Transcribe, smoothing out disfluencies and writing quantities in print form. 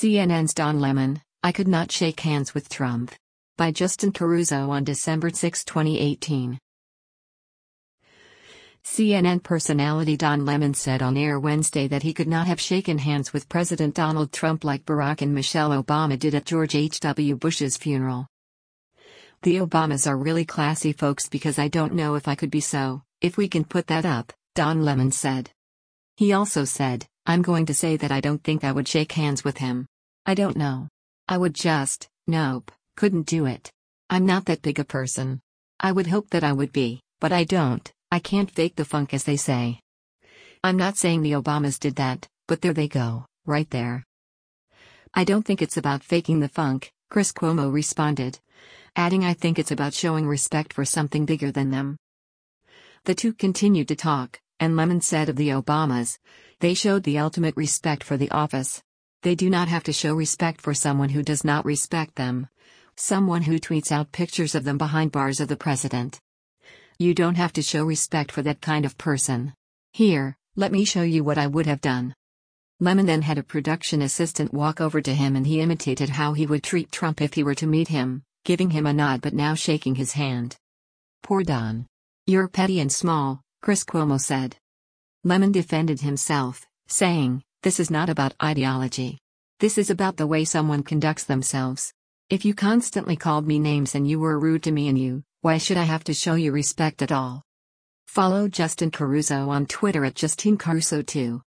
CNN's Don Lemon, I could not shake hands with Trump. By Justin Caruso on December 6, 2018. CNN personality Don Lemon said on air Wednesday that he could not have shaken hands with President Donald Trump like Barack and Michelle Obama did at George H.W. Bush's funeral. The Obamas are really classy folks because I don't know if I could be so, if we can put that up, Don Lemon said. He also said, I'm going to say that I don't think I would shake hands with him. I don't know. I would just, nope, couldn't do it. I'm not that big a person. I would hope that I would be, but I don't. I can't fake the funk as they say. I'm not saying the Obamas did that, but there they go, right there. I don't think it's about faking the funk, Chris Cuomo responded, adding I think it's about showing respect for something bigger than them. The two continued to talk, and Lemon said of the Obamas, they showed the ultimate respect for the office. They do not have to show respect for someone who does not respect them. Someone who tweets out pictures of them behind bars of the president. You don't have to show respect for that kind of person. Here, let me show you what I would have done. Lemon then had a production assistant walk over to him and he imitated how he would treat Trump if he were to meet him, giving him a nod but now shaking his hand. Poor Don. You're petty and small, Chris Cuomo said. Lemon defended himself, saying, this is not about ideology. This is about the way someone conducts themselves. If you constantly called me names and you were rude to me and why should I have to show you respect at all? Follow Justin Caruso on Twitter at JustinCaruso2.